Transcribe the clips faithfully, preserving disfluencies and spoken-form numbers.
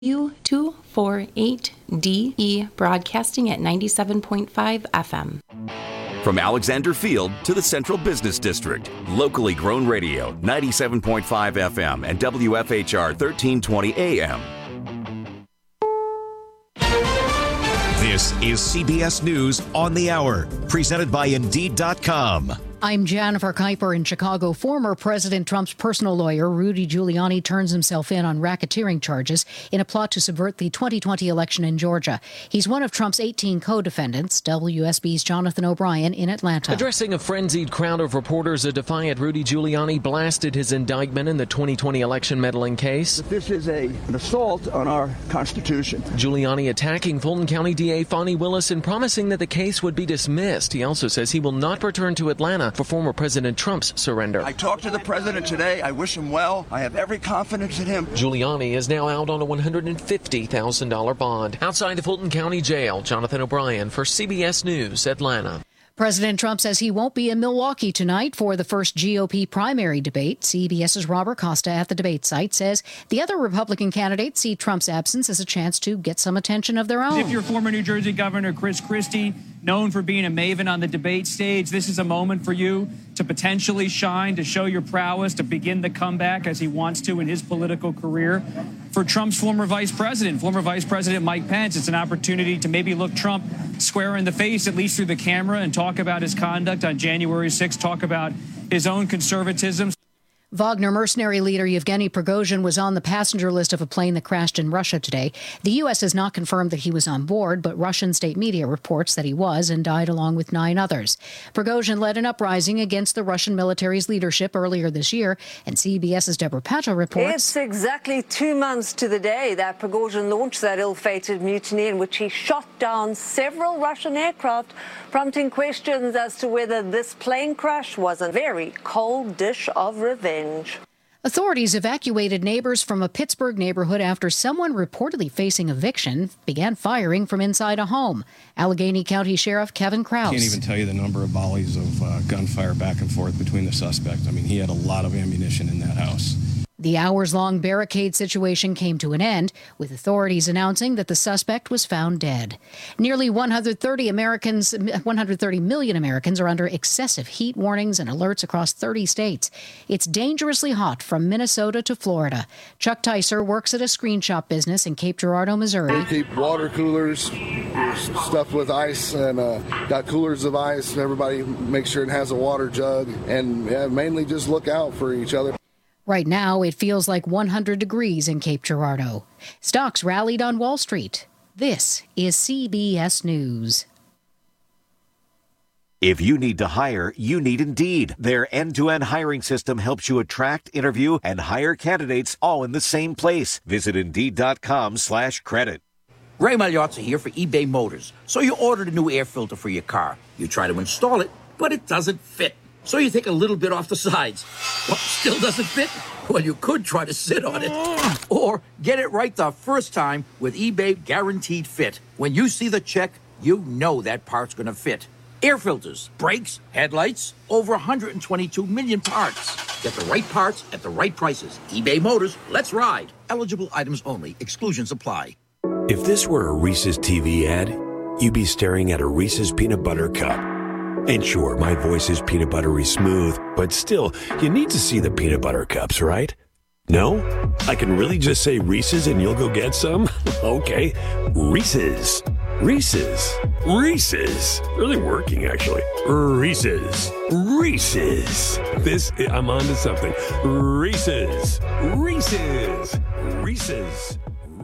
U two forty-eight D E, broadcasting at ninety-seven point five F M. From Alexander Field to the Central Business District, locally grown radio, ninety-seven point five F M and W F H R thirteen twenty A M. This is C B S News on the Hour, presented by Indeed dot com. I'm Jennifer Kuiper in Chicago. Former President Trump's personal lawyer, Rudy Giuliani, turns himself in on racketeering charges in a plot to subvert the twenty twenty election in Georgia. He's one of Trump's eighteen co-defendants. W S B's Jonathan O'Brien in Atlanta. Addressing a frenzied crowd of reporters, a defiant Rudy Giuliani blasted his indictment in the twenty twenty election meddling case. This is a, an assault on our Constitution. Giuliani attacking Fulton County D A Fonnie Willis and promising that the case would be dismissed. He also says he will not return to Atlanta for former President Trump's surrender. I talked to the president today. I wish him well. I have every confidence in him. Giuliani is now out on a one hundred fifty thousand dollars bond. Outside the Fulton County Jail, Jonathan O'Brien for C B S News, Atlanta. President Trump says he won't be in Milwaukee tonight for the first G O P primary debate. CBS's Robert Costa at the debate site says the other Republican candidates see Trump's absence as a chance to get some attention of their own. If you're former New Jersey Governor Chris Christie, known for being a maven on the debate stage, this is a moment for you to potentially shine, to show your prowess, to begin the comeback as he wants to in his political career. For Trump's former vice president, former Vice President Mike Pence, it's an opportunity to maybe look Trump square in the face, at least through the camera, and talk about his conduct on January sixth, talk about his own conservatism. Wagner mercenary leader Yevgeny Prigozhin was on the passenger list of a plane that crashed in Russia today. The U S has not confirmed that he was on board, but Russian state media reports that he was and died along with nine others. Prigozhin led an uprising against the Russian military's leadership earlier this year, and CBS's Deborah Patel reports. It's exactly two months to the day that Prigozhin launched that ill-fated mutiny in which he shot down several Russian aircraft, prompting questions as to whether this plane crash was a very cold dish of revenge. Authorities evacuated neighbors from a Pittsburgh neighborhood after someone reportedly facing eviction began firing from inside a home. Allegheny County Sheriff Kevin Krause. I can't even tell you the number of volleys of uh, gunfire back and forth between the suspects. I mean, he had a lot of ammunition in that house. The hours-long barricade situation came to an end, with authorities announcing that the suspect was found dead. Nearly one hundred thirty Americans, one hundred thirty million Americans are under excessive heat warnings and alerts across thirty states. It's dangerously hot from Minnesota to Florida. Chuck Tyser works at a screen shop business in Cape Girardeau, Missouri. We keep water coolers stuffed with ice and uh, got coolers of ice. Everybody makes sure it has a water jug, and yeah, mainly just look out for each other. Right now, it feels like one hundred degrees in Cape Girardeau. Stocks rallied on Wall Street. This is C B S News. If you need to hire, you need Indeed. Their end-to-end hiring system helps you attract, interview, and hire candidates all in the same place. Visit Indeed.com slash credit. Ray Magliozzi here for eBay Motors. So you ordered a new air filter for your car. You try to install it, but it doesn't fit. So you take a little bit off the sides. What, still doesn't fit? Well, you could try to sit on it. Or get it right the first time with eBay Guaranteed Fit. When you see the check, you know that part's going to fit. Air filters, brakes, headlights, over one hundred twenty-two million parts. Get the right parts at the right prices. eBay Motors, let's ride. Eligible items only. Exclusions apply. If this were a Reese's T V ad, you'd be staring at a Reese's Peanut Butter Cup. And sure, my voice is peanut buttery smooth, but still, you need to see the peanut butter cups, right? No? I can really just say Reese's and you'll go get some? Okay, Reese's. Reese's. Reese's. Really working, actually. Reese's. Reese's. This, I'm on to something. Reese's. Reese's. Reese's.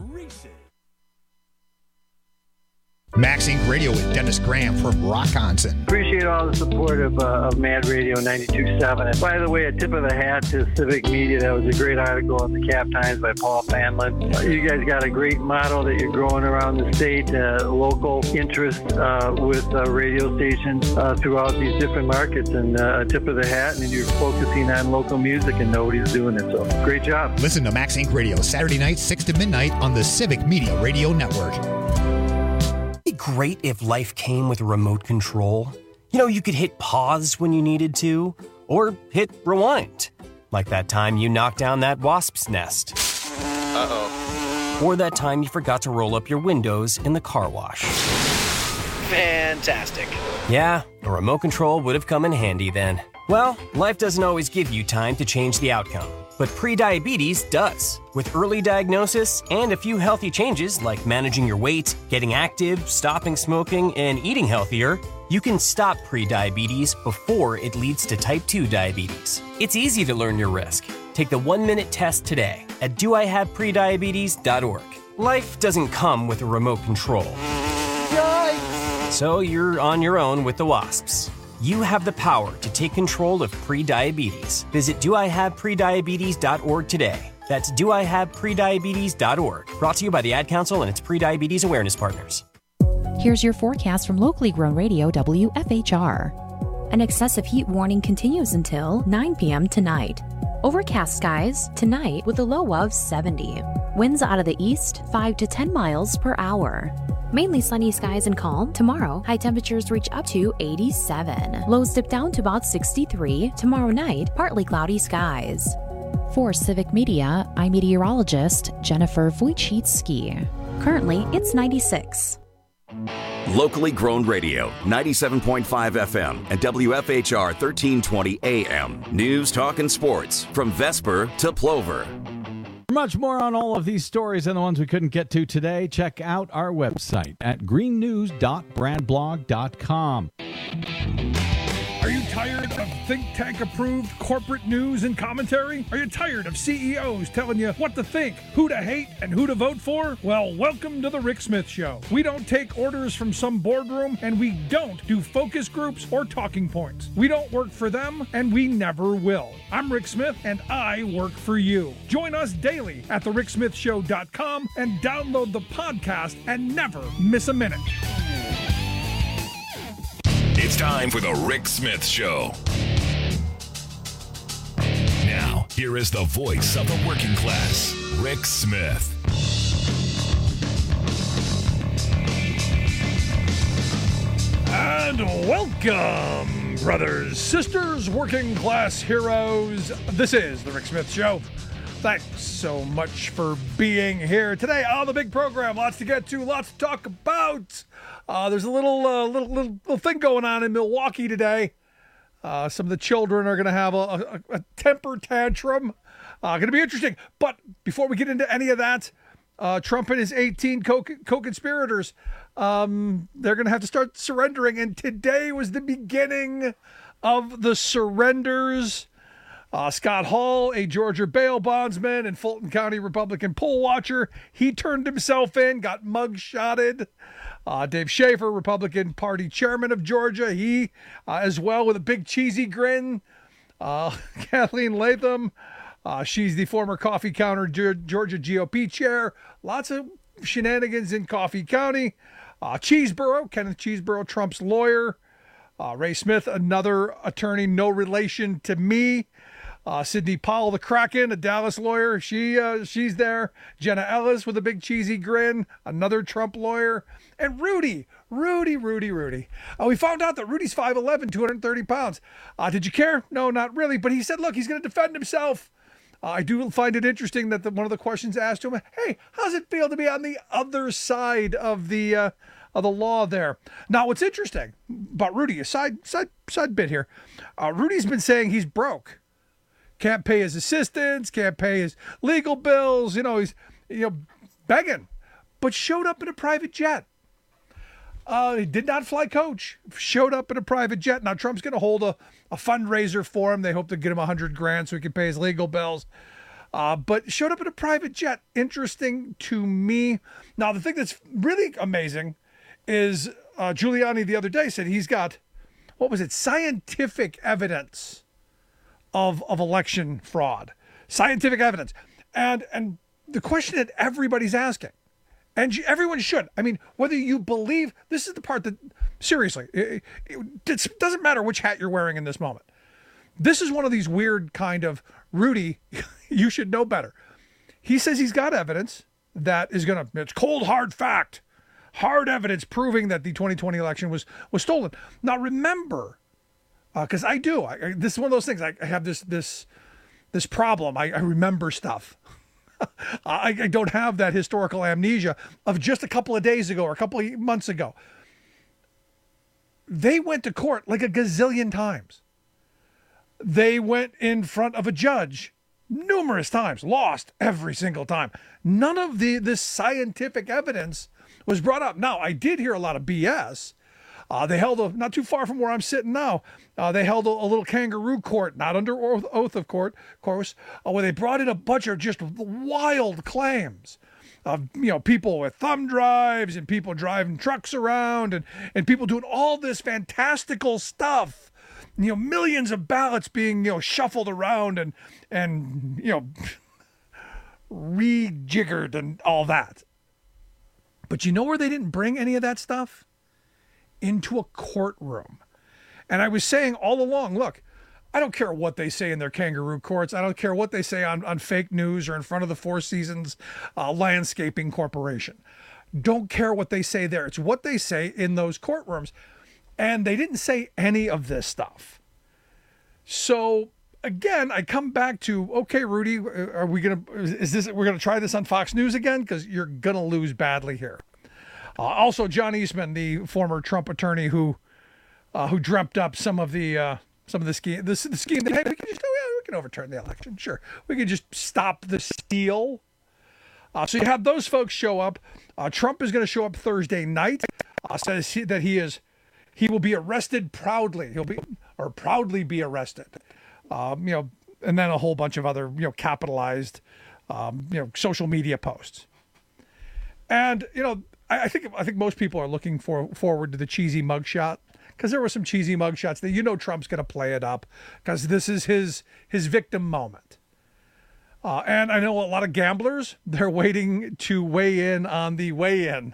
Max Incorporated. Radio with Dennis Graham from Rockonson. Appreciate all the support of, uh, of Mad Radio ninety-two point seven. And by the way, a tip of the hat to Civic Media. That was a great article in the Cap Times by Paul Fanlin. Uh, you guys got a great model that you're growing around the state, uh, local interest uh, with uh, radio stations uh, throughout these different markets. And uh, a tip of the hat, and you're focusing on local music, and nobody's doing it. So great job. Listen to Max Incorporated. Radio Saturday night, six to midnight on the Civic Media Radio Network. Great if life came with a remote control. You know, you could hit pause when you needed to, or hit rewind. Like that time you knocked down that wasp's nest. Uh-oh. Or that time you forgot to roll up your windows in the car wash. Fantastic. Yeah, a remote control would have come in handy then. Well, life doesn't always give you time to change the outcome, but prediabetes does. With early diagnosis and a few healthy changes like managing your weight, getting active, stopping smoking, and eating healthier, you can stop prediabetes before it leads to type two diabetes. It's easy to learn your risk. Take the one-minute test today at do I have prediabetes dot org. Life doesn't come with a remote control. Yikes! So you're on your own with the wasps. You have the power to take control of prediabetes. Visit do I have prediabetes dot org today. That's do I have prediabetes dot org. Brought to you by the Ad Council and its prediabetes awareness partners. Here's your forecast from locally grown radio W F H R. An excessive heat warning continues until nine p.m. tonight. Overcast skies tonight with a low of seventy. Winds out of the east five to ten miles per hour. Mainly sunny skies and calm. Tomorrow, high temperatures reach up to eighty-seven. Lows dip down to about sixty-three. Tomorrow night, partly cloudy skies. For Civic Media, I'm meteorologist Jennifer Wojcicki. Currently, it's ninety-six. Locally grown radio, ninety-seven point five F M and W F H R thirteen twenty A M. News, talk, and sports from Vesper to Plover. For much more on all of these stories and the ones we couldn't get to today, check out our website at green news dot brad blog dot com. Are you tired of think tank approved corporate news and commentary? Are you tired of C E Os telling you what to think, who to hate, and who to vote for? Well, welcome to the Rick Smith Show. We don't take orders from some boardroom, and we don't do focus groups or talking points. We don't work for them, and we never will. I'm Rick Smith, and I work for you. Join us daily at the rick smith show dot com and download the podcast and never miss a minute. It's time for the Rick Smith Show. Now, here is the voice of the working class, Rick Smith. And welcome, brothers, sisters, working class heroes. This is the Rick Smith Show. Thanks so much for being here today on the big program. Lots to get to, lots to talk about. Uh, there's a little, uh, little, little, little thing going on in Milwaukee today. Uh, some of the children are going to have a, a, a temper tantrum. Uh, going to be interesting. But before we get into any of that, uh, Trump and his eighteen co- co-conspirators, um, they're going to have to start surrendering. And today was the beginning of the surrenders. Uh, Scott Hall, a Georgia bail bondsman and Fulton County Republican poll watcher, he turned himself in, got mug-shotted. Uh, Dave Schaefer, Republican Party chairman of Georgia, he uh, as well with a big cheesy grin. Uh, Kathleen Latham, uh, she's the former coffee counter Ge- Georgia G O P chair. Lots of shenanigans in Coffee County. Uh, Cheeseborough, Kenneth Cheeseborough, Trump's lawyer. Uh, Ray Smith, another attorney, no relation to me. Uh, Sidney Powell, the Kraken, a Dallas lawyer. She uh, she's there. Jenna Ellis with a big cheesy grin, another Trump lawyer. And Rudy, Rudy, Rudy, Rudy. Uh, we found out that Rudy's five eleven, two hundred thirty pounds. Uh, did you care? No, not really. But he said, look, he's going to defend himself. Uh, I do find it interesting that the, one of the questions asked him, hey, how's it feel to be on the other side of the uh, of the law there? Now, what's interesting about Rudy, a side, side, side bit here. Uh, Rudy's been saying he's broke. Can't pay his assistants, can't pay his legal bills. You know, he's you know begging, but showed up in a private jet. Uh, he did not fly coach, showed up in a private jet. Now, Trump's going to hold a, a fundraiser for him. They hope to get him a hundred grand so he can pay his legal bills. Uh, but showed up in a private jet. Interesting to me. Now, the thing that's really amazing is uh, Giuliani the other day said he's got, what was it, scientific evidence of of election fraud, scientific evidence. And and the question that everybody's asking, and everyone should, I mean, whether you believe, this is the part that, seriously, it, it doesn't matter which hat you're wearing in this moment. This is one of these weird kind of, Rudy, you should know better. He says he's got evidence that is going to, it's cold, hard fact, hard evidence proving that the twenty twenty election was was stolen. Now, remember, because uh, I do. I, I, this is one of those things. I, I have this this this problem. I, I remember stuff. I, I don't have that historical amnesia of just a couple of days ago or a couple of months ago. They went to court like a gazillion times. They went in front of a judge numerous times, lost every single time. None of the this scientific evidence was brought up. Now, I did hear a lot of B S. Uh, they held a, not too far from where I'm sitting now, uh, they held a, a little kangaroo court, not under oath, oath of court, of course, uh, where they brought in a bunch of just wild claims of, you know, people with thumb drives and people driving trucks around and, and people doing all this fantastical stuff. You know, millions of ballots being, you know, shuffled around and, and you know, rejiggered and all that. But you know where they didn't bring any of that stuff? Into a courtroom. And I was saying all along, look, I don't care what they say in their kangaroo courts. I don't care what they say on, on fake news or in front of the Four Seasons uh, Landscaping Corporation. Don't care what they say there. It's what they say in those courtrooms. And they didn't say any of this stuff. So again, I come back to, okay, Rudy, are we going to, is this, we're going to try this on Fox News again? Because you're going to lose badly here. Uh, also, John Eastman, the former Trump attorney who uh, who dreamt up some of the uh, some of the scheme, the, the scheme that, hey, we can just, oh, yeah, we can overturn the election. Sure, we can just stop the steal. Uh, so you have those folks show up. Uh, Trump is going to show up Thursday night. Uh, says he, that he is he will be arrested proudly. He'll be or proudly be arrested. Um, you know, and then a whole bunch of other you know capitalized um, you know social media posts. And you know. I think I think most people are looking for forward to the cheesy mugshot because there were some cheesy mugshots that you know Trump's going to play it up because this is his his victim moment. Uh, and I know a lot of gamblers, they're waiting to weigh in on the weigh-in.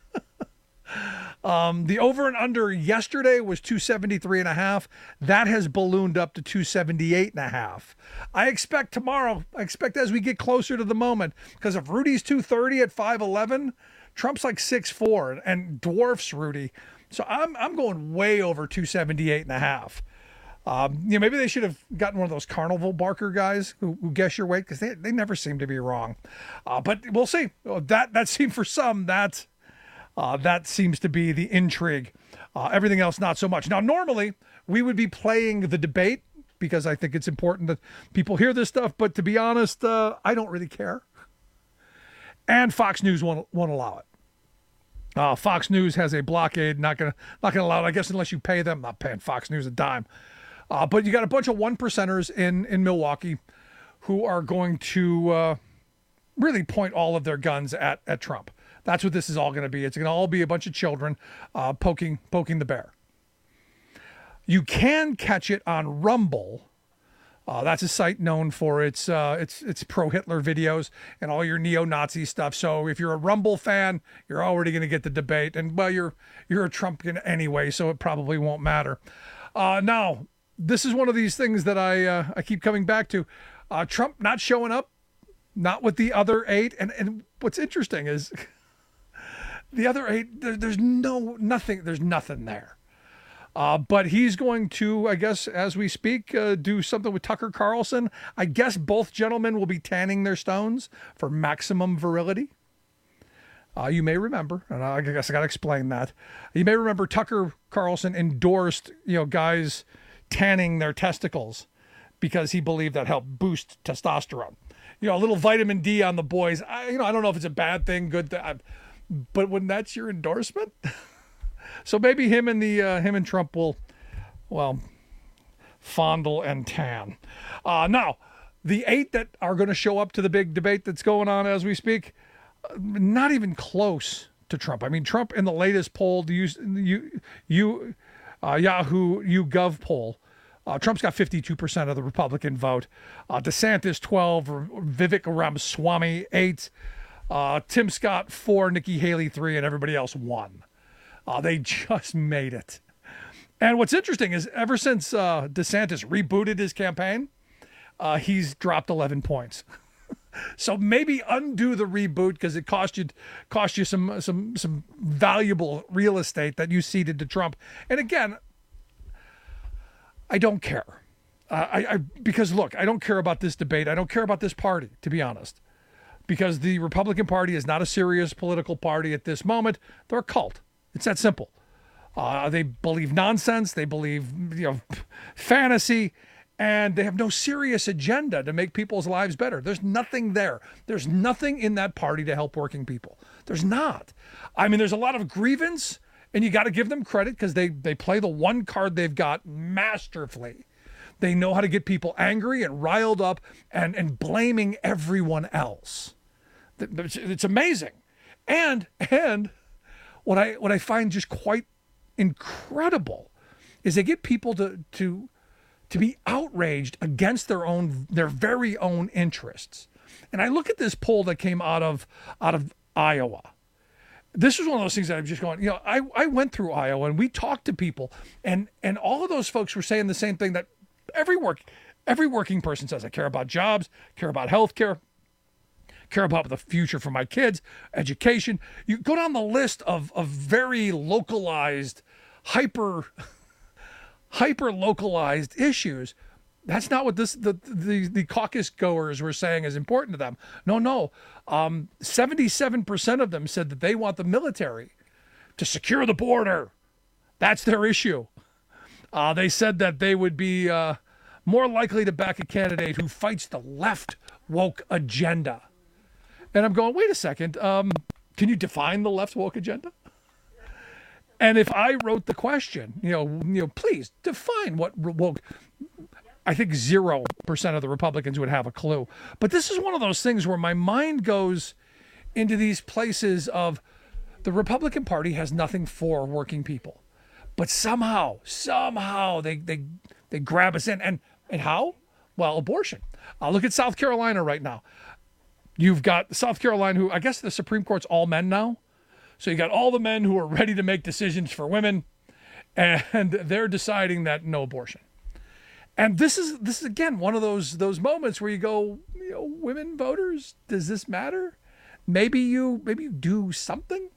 um, the over and under yesterday was two seventy-three and a half. That has ballooned up to two seventy-eight and a half. I expect tomorrow, I expect as we get closer to the moment, because if Rudy's two thirty at five eleven, Trump's like six four and dwarfs Rudy. So I'm I'm going way over two seventy-eight and a half. Um, you know, maybe they should have gotten one of those carnival barker guys who, who guess your weight because they, they never seem to be wrong. Uh, but we'll see. That that seems for some, that, uh, that seems to be the intrigue. Uh, everything else, not so much. Now, normally we would be playing the debate because I think it's important that people hear this stuff. But to be honest, uh, I don't really care. And Fox News won't, won't allow it. Uh, Fox News has a blockade, not gonna not gonna allow it. I guess unless you pay them, not paying Fox News a dime. Uh, but you got a bunch of one percenters in in Milwaukee who are going to uh, really point all of their guns at at Trump. That's what this is all going to be. It's going to all be a bunch of children uh, poking poking the bear. You can catch it on Rumble. Uh, that's a site known for its uh, its its pro-Hitler videos and all your neo-Nazi stuff. So if you're a Rumble fan, you're already going to get the debate. And, well, you're you're a Trumpian anyway, so it probably won't matter. Uh, now, this is one of these things that I uh, I keep coming back to. Uh, Trump not showing up, not with the other eight. And, and what's interesting is the other eight, there, there's no nothing. There's nothing there. Uh, but he's going to, I guess, as we speak, uh, do something with Tucker Carlson. I guess both gentlemen will be tanning their stones for maximum virility. Uh, you may remember, and I guess I got to explain that. You may remember Tucker Carlson endorsed, you know, guys tanning their testicles because he believed that helped boost testosterone. You know, a little vitamin D on the boys. I, you know, I don't know if it's a bad thing, good thing, but when that's your endorsement. So maybe him and the uh, him and Trump will, well, fondle and tan. Uh, now, the eight that are going to show up to the big debate that's going on as we speak, uh, not even close to Trump. I mean, Trump in the latest poll, the you, you, you uh, Yahoo YouGov poll, uh, Trump's got fifty-two percent of the Republican vote. Uh, DeSantis twelve, Vivek Ramaswamy eight, uh, Tim Scott four, Nikki Haley three, and everybody else one. Uh, they just made it. And what's interesting is ever since uh, DeSantis rebooted his campaign, uh, he's dropped eleven points. So maybe undo the reboot because it cost you cost you some some some valuable real estate that you ceded to Trump. And again, I don't care. Uh, I, I because look, I don't care about this debate. I don't care about this party, to be honest. because the Republican Party is not a serious political party at this moment. They're a cult. It's that simple. Uh, they believe nonsense. They believe, you know, fantasy, and they have no serious agenda to make people's lives better. There's nothing there. There's nothing in that party to help working people. There's not. I mean, there's a lot of grievance, and you got to give them credit because they, they play the one card they've got masterfully. They know how to get people angry and riled up and, and blaming everyone else. It's amazing. And, and what I, what I find just quite incredible is they get people to, to, to be outraged against their own, their very own interests. And I look at this poll that came out of, out of Iowa. This is one of those things that I'm just going, you know, I, I went through Iowa and we talked to people, and, and all of those folks were saying the same thing that every work, every working person says. I care about jobs, care about healthcare, care about the future for my kids, education. You go down the list of, of very localized, hyper, hyper localized issues. That's not what this the, the the caucus goers were saying is important to them. No, no. Um, seventy-seven percent of them said that they want the military to secure the border. That's their issue. Uh, they said that they would be uh, more likely to back a candidate who fights the left woke agenda. And I'm going, wait a second. Um, can you define the left woke agenda? And if I wrote the question, you know, you know, please define what woke. I think zero percent of the Republicans would have a clue. But this is one of those things where my mind goes into these places of the Republican Party has nothing for working people. But somehow, somehow they they they grab us in. And and how? Well, abortion. Uh, look at South Carolina right now. You've got South Carolina, who I guess the Supreme Court's all men now. So you got all the men who are ready to make decisions for women, and they're deciding that no abortion. And this is this is again one of those those moments where you go, you know, women voters, does this matter? Maybe you maybe you do something.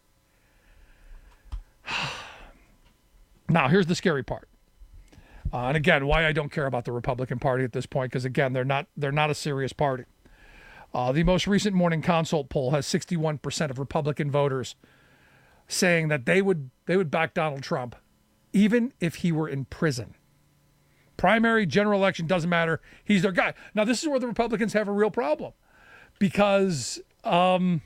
Now, here's the scary part. Uh, and again, why I don't care about the Republican Party at this point, because again, they're not they're not a serious party. Uh, the most recent Morning Consult poll has sixty-one percent of Republican voters saying that they would they would back Donald Trump, even if he were in prison. Primary, general election, doesn't matter. He's their guy. Now, this is where the Republicans have a real problem, because um,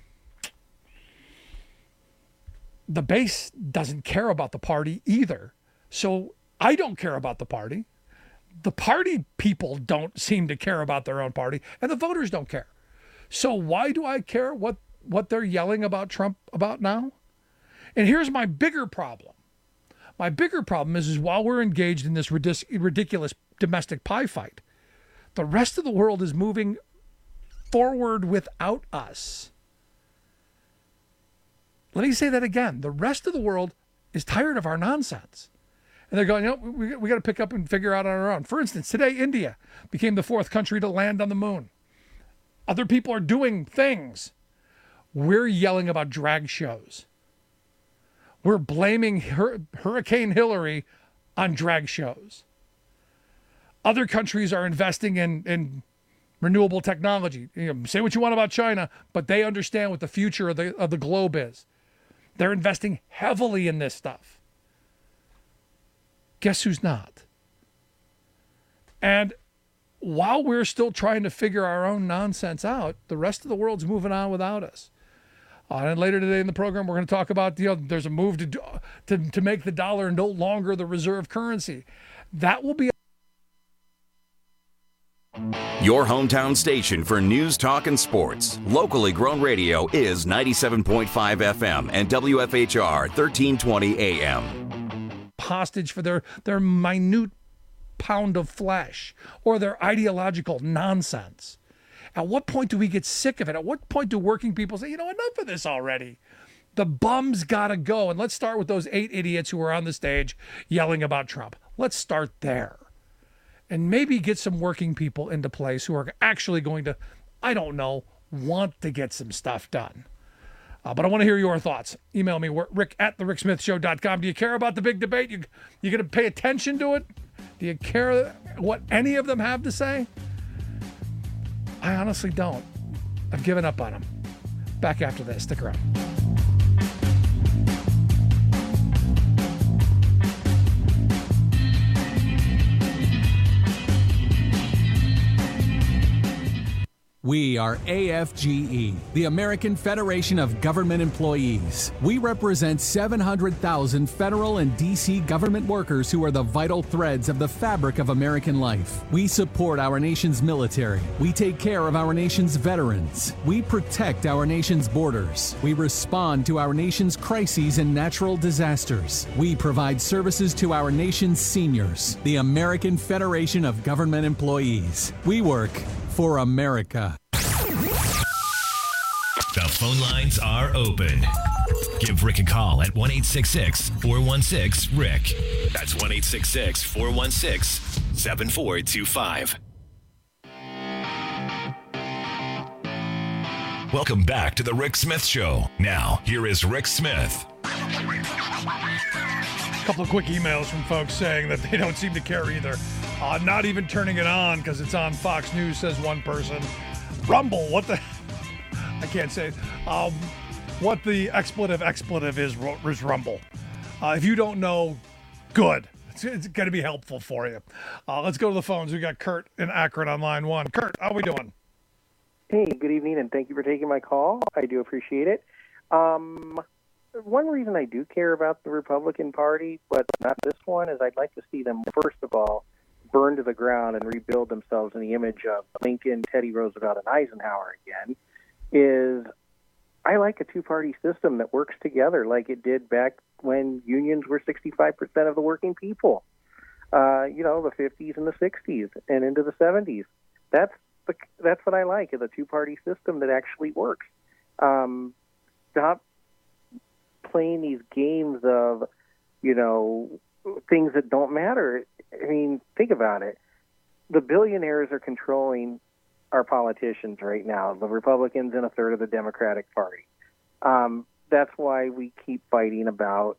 the base doesn't care about the party either. So I don't care about the party. The party people don't seem to care about their own party, and the voters don't care. So why do I care what, what they're yelling about Trump about now? And here's my bigger problem. My bigger problem is, is while we're engaged in this ridic- ridiculous domestic pie fight, the rest of the world is moving forward without us. Let me say that again. The rest of the world is tired of our nonsense. And they're going, you know, we, we got to pick up and figure out on our own. For instance, today, India became the fourth country to land on the moon. Other people are doing things. We're yelling about drag shows. We're blaming Hur- Hurricane Hillary on drag shows. Other countries are investing in, in renewable technology. You know, say what you want about China, but they understand what the future of the, of the globe is. They're investing heavily in this stuff. Guess who's not? And while we're still trying to figure our own nonsense out, the rest of the world's moving on without us. Uh, and later today in the program, we're going to talk about, you know, there's a move to, do, to to make the dollar no longer the reserve currency. That will be your hometown station for news, talk, and sports. Locally grown radio is ninety-seven point five F M and W F H R thirteen twenty A M. Hostage for their, their minute pound of flesh or their ideological nonsense. At what point do we get sick of it? At what point do working people say, you know, enough of this already? The bums gotta go. And let's start with those eight idiots who were on the stage yelling about Trump. Let's start there. And maybe get some working people into place who are actually going to, I don't know, want to get some stuff done. Uh, but I want to hear your thoughts. Email me, rick at the rick smith show dot com. Do you care about the big debate? You, you going to pay attention to it? Do you care what any of them have to say? I honestly don't. I've given up on them. Back after this. Stick around. We are A F G E, the American Federation of Government Employees. We represent seven hundred thousand federal and D C government workers who are the vital threads of the fabric of American life. We support our nation's military. We take care of our nation's veterans. We protect our nation's borders. We respond to our nation's crises and natural disasters. We provide services to our nation's seniors. The American Federation of Government Employees. We work for America. The phone lines are open. Give Rick a call at one eight six six, four one six, Rick. That's one eight six six, four one six, seven four two five. Welcome back to the Rick Smith Show. Now, here is Rick Smith. A couple of quick emails from folks saying that they don't seem to care either. Uh, not even turning it on because it's on Fox News, says one person. Rumble, what the... I can't say um, what the expletive expletive is, is Rumble. Uh, if you don't know, good. It's, it's going to be helpful for you. Uh, let's go to the phones. We got Kurt in Akron on line one. Kurt, how are we doing? Hey, good evening, and thank you for taking my call. I do appreciate it. Um, one reason I do care about the Republican Party, but not this one, is I'd like to see them, first of all, burn to the ground and rebuild themselves in the image of Lincoln, Teddy Roosevelt, and Eisenhower again. Is I like a two-party system that works together like it did back when unions were sixty-five percent of the working people, uh, you know, the fifties and the sixties and into the seventies. That's the, that's what I like, is a two-party system that actually works. Um, stop playing these games of, you know, things that don't matter. I mean, think about it. The billionaires are controlling our politicians right now, the Republicans and a third of the Democratic Party. Um, that's why we keep fighting about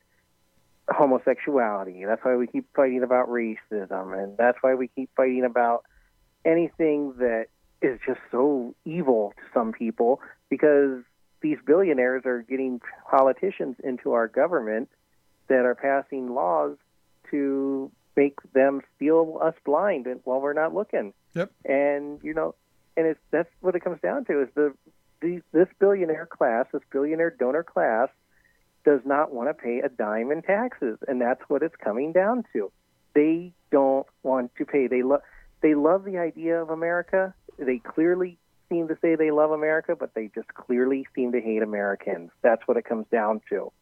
homosexuality. That's why we keep fighting about racism. And that's why we keep fighting about anything that is just so evil to some people, because these billionaires are getting politicians into our government that are passing laws to make them feel us blind while we're not looking. Yep. And, you know, And it's, that's what it comes down to, is the, the this billionaire class, this billionaire donor class, does not want to pay a dime in taxes, and that's what it's coming down to. They don't want to pay. They love they love the idea of America. They clearly seem to say they love America, but they just clearly seem to hate Americans. That's what it comes down to.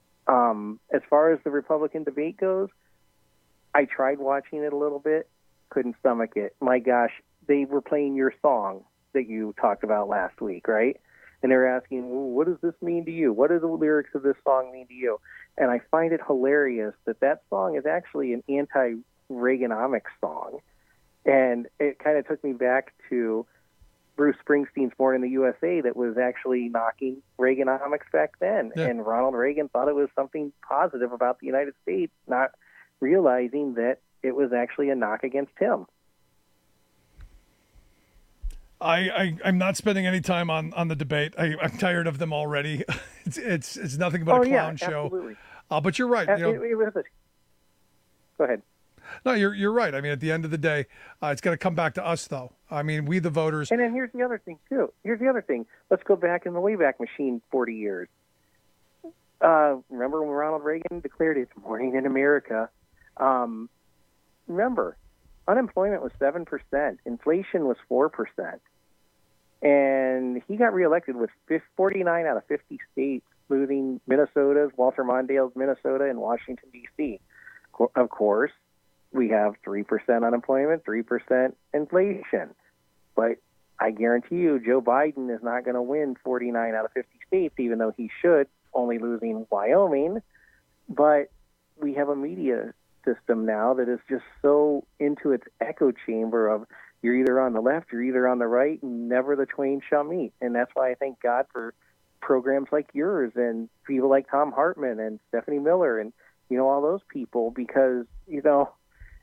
Um, as far as the Republican debate goes, I tried watching it a little bit, couldn't stomach it. My gosh. They were playing your song that you talked about last week, right? And they were asking, well, what does this mean to you? What do the lyrics of this song mean to you? And I find it hilarious that that song is actually an anti-Reaganomics song. And it kind of took me back to Bruce Springsteen's Born in the U S A that was actually knocking Reaganomics back then. Yeah. And Ronald Reagan thought it was something positive about the United States, not realizing that it was actually a knock against him. I, I, I'm not spending any time on, on the debate. I, I'm tired of them already. It's it's it's nothing but oh, a clown yeah, show. Absolutely. Uh, but you're right. You know, it, it was a... Go ahead. No, you're you're right. I mean, at the end of the day, uh, it's going to come back to us, though. I mean, we the voters. And then here's the other thing, too. Here's the other thing. Let's go back in the Wayback Machine forty years. Uh, remember when Ronald Reagan declared it's morning in America? Um, remember, unemployment was seven percent. Inflation was four percent. And he got reelected with forty-nine out of fifty states, including Minnesota's, Walter Mondale's Minnesota, and Washington, D C Of course, we have three percent unemployment, three percent inflation. But I guarantee you, Joe Biden is not going to win forty-nine out of fifty states, even though he should, only losing Wyoming. But we have a media system now that is just so into its echo chamber of you're either on the left, you're either on the right, and never the twain shall meet. And that's why I thank God for programs like yours and people like Tom Hartman and Stephanie Miller and, you know, all those people, because, you know,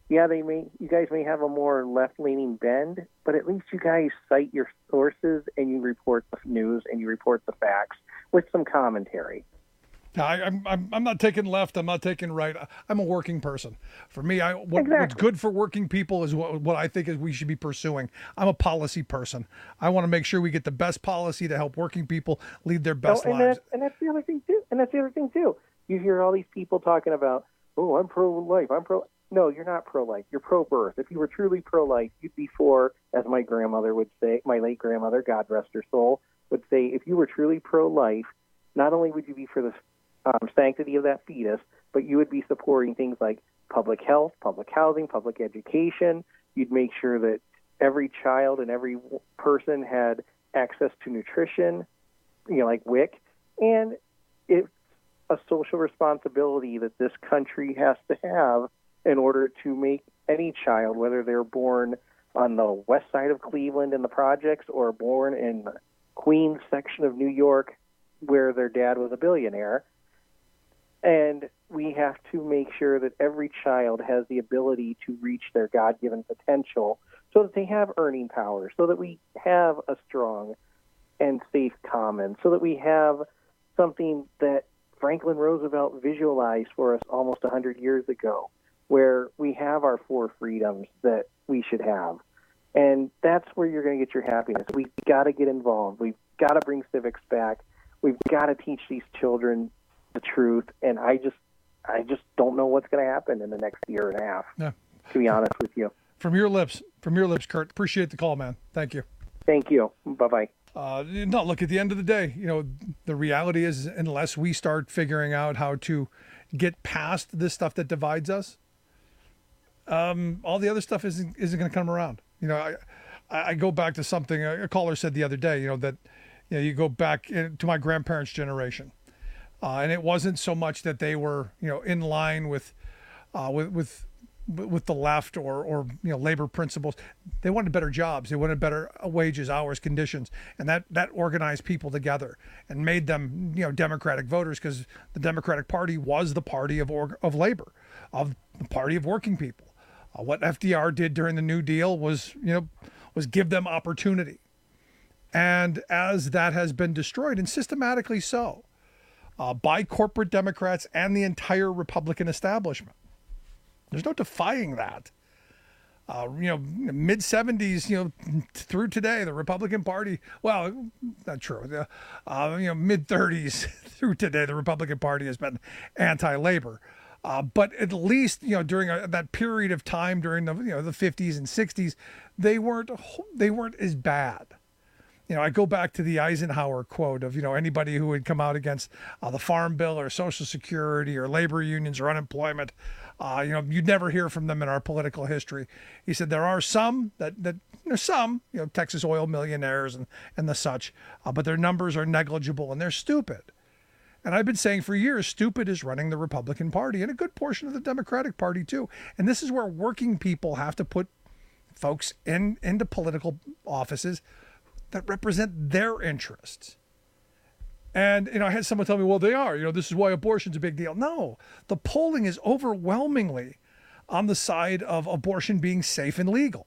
yeah, they may, you guys may have a more left-leaning bend, but at least you guys cite your sources and you report the news and you report the facts with some commentary. I, I'm, I'm I'm not taking left. I'm not taking right. I'm a working person. For me, I what, Exactly. what's good for working people is what what I think is we should be pursuing. I'm a policy person. I want to make sure we get the best policy to help working people lead their best oh, and lives. That, and that's the other thing too. And that's the other thing too. You hear all these people talking about, oh, I'm pro-life. I'm pro. No, you're not pro-life. You're pro-birth. If you were truly pro-life, you'd be for, as my grandmother would say, my late grandmother, God rest her soul, would say, if you were truly pro-life, not only would you be for the Um, sanctity of that fetus, but you would be supporting things like public health, public housing, public education. You'd make sure that every child and every person had access to nutrition, you know, like W I C. And it's a social responsibility that this country has to have in order to make any child, whether they're born on the west side of Cleveland in the projects or born in the Queens section of New York where their dad was a billionaire. And we have to make sure that every child has the ability to reach their God-given potential so that they have earning power, so that we have a strong and safe commons, so that we have something that Franklin Roosevelt visualized for us almost one hundred years ago, where we have our four freedoms that we should have. And that's where you're going to get your happiness. We've got to get involved. We've got to bring civics back. We've got to teach these children the truth, and I just I just don't know what's going to happen in the next year and a half, yeah. to be honest with you. From your lips, from your lips, Kurt. Appreciate the call, man. Thank you. Thank you. Bye-bye. Uh, no, look, at the end of the day, you know, the reality is unless we start figuring out how to get past this stuff that divides us, um, all the other stuff isn't, isn't going to come around. You know, I, I go back to something a caller said the other day, you know, that you know, you go back to my grandparents' generation. Uh, and it wasn't so much that they were, you know, in line with, uh, with, with, with the left or, or, you know, labor principles. They wanted better jobs. They wanted better wages, hours, conditions. And that, that organized people together and made them, you know, Democratic voters, because the Democratic Party was the party of, org- of labor, of the party of working people. Uh, what F D R did during the New Deal was, you know, was give them opportunity. And as that has been destroyed, and systematically so, Uh, by corporate Democrats and the entire Republican establishment. There's no defying that. Uh, you know, mid seventies, you know, through today, the Republican Party, well, not true. Uh, you know, mid thirties through today, the Republican Party has been anti-labor. Uh, but at least, you know, during a, that period of time during the, you know, the fifties and sixties, they weren't, they weren't as bad. You know, I go back to the Eisenhower quote of, you know, anybody who would come out against uh, the Farm Bill or Social Security or labor unions or unemployment, uh, you know, you'd never hear from them in our political history. He said there are some that, that there's some, you know, Texas oil millionaires and, and the such, uh, but their numbers are negligible and they're stupid. And I've been saying for years, stupid is running the Republican Party and a good portion of the Democratic Party too. And this is where working people have to put folks in into political offices that represent their interests. And, you know, I had someone tell me, well, they are, you know, this is why abortion's a big deal. No, the polling is overwhelmingly on the side of abortion being safe and legal.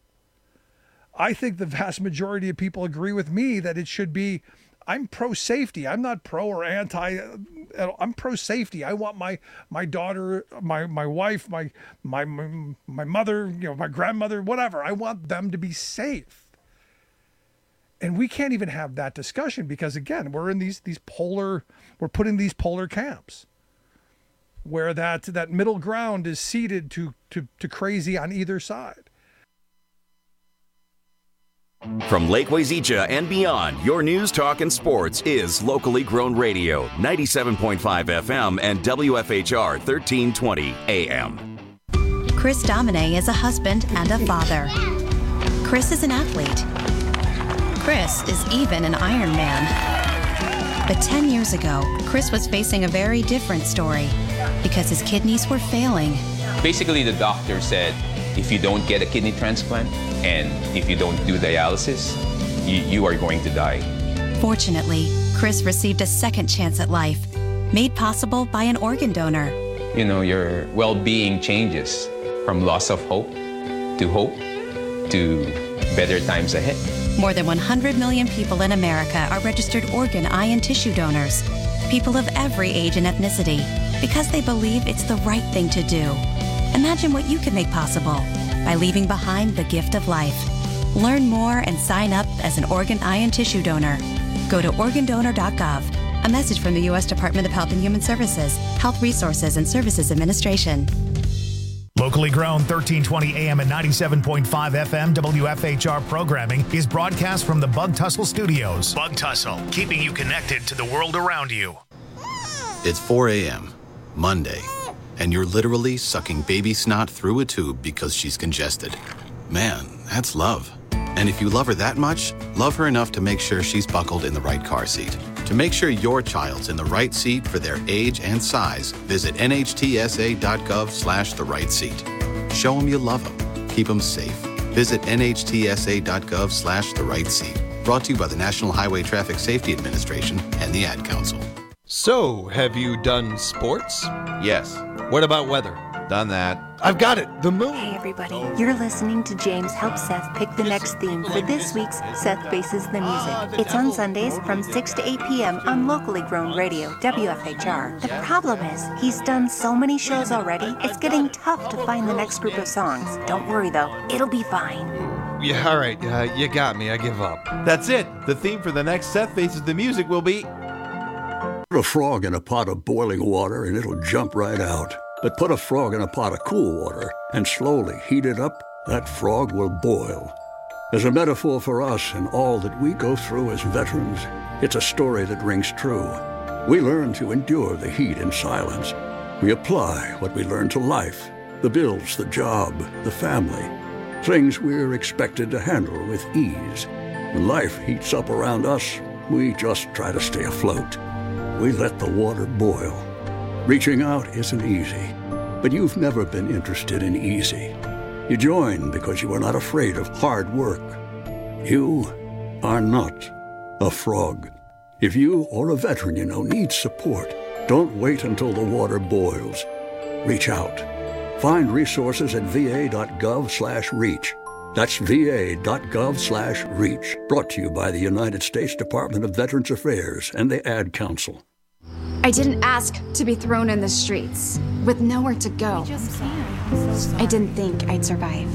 I think the vast majority of people agree with me that it should be, I'm pro-safety. I'm not pro or anti, I'm pro-safety. I want my, my daughter, my, my wife, my, my, my, my mother, you know, my grandmother, whatever. I want them to be safe. And we can't even have that discussion because, again, we're in these these polar, we're put in these polar camps where that that middle ground is ceded to to, to crazy on either side. From Lake Wazeecha and beyond, your news, talk, and sports is locally grown radio, ninety-seven point five F M and W F H R thirteen twenty A M. Chris Domine is a husband and a father. Chris is an athlete. Chris is even an Iron Man. But ten years ago, Chris was facing a very different story because his kidneys were failing. Basically, the doctor said, if you don't get a kidney transplant and if you don't do dialysis, you, you are going to die. Fortunately, Chris received a second chance at life, made possible by an organ donor. You know, your well-being changes from loss of hope to hope to better times ahead. More than one hundred million people in America are registered organ, eye, and tissue donors. People of every age and ethnicity, because they believe it's the right thing to do. Imagine what you could make possible by leaving behind the gift of life. Learn more and sign up as an organ, eye, and tissue donor. Go to organ donor dot gov. A message from the U S Department of Health and Human Services, Health Resources and Services Administration. Locally grown, thirteen twenty A M and ninety-seven point five F M W F H R programming is broadcast from the Bug Tussle Studios. Bug Tussle, keeping you connected to the world around you. It's four A M, Monday, and you're literally sucking baby snot through a tube because she's congested. Man, that's love. And if you love her that much, love her enough to make sure she's buckled in the right car seat. To make sure your child's in the right seat for their age and size, visit N H T S A dot gov slash the right seat. Show them you love them. Keep them safe. Visit N H T S A dot gov slash the right seat. Brought to you by the National Highway Traffic Safety Administration and the Ad Council. So, have you done sports? Yes. What about weather? Done that. I've got it. The moon. Hey, everybody. You're listening to James help Seth pick the next theme for this week's Seth Faces the Music. It's on Sundays from six to eight p.m. on locally grown radio, W F H R. The problem is, he's done so many shows already, it's getting tough to find the next group of songs. Don't worry, though. It'll be fine. Yeah, all right. Uh, you got me. I give up. That's it. The theme for the next Seth Faces the Music will be... Put a frog in a pot of boiling water and it'll jump right out. But put a frog in a pot of cool water and slowly heat it up, that frog will boil. As a metaphor for us and all that we go through as veterans, it's a story that rings true. We learn to endure the heat in silence. We apply what we learn to life, the bills, the job, the family, things we're expected to handle with ease. When life heats up around us, we just try to stay afloat. We let the water boil. Reaching out isn't easy, but you've never been interested in easy. You join because you are not afraid of hard work. You are not a frog. If you or a veteran you know needs support, don't wait until the water boils. Reach out. Find resources at va.gov slash reach. That's va.gov slash reach. Brought to you by the United States Department of Veterans Affairs and the Ad Council. I didn't ask to be thrown in the streets with nowhere to go. I didn't think I'd survive.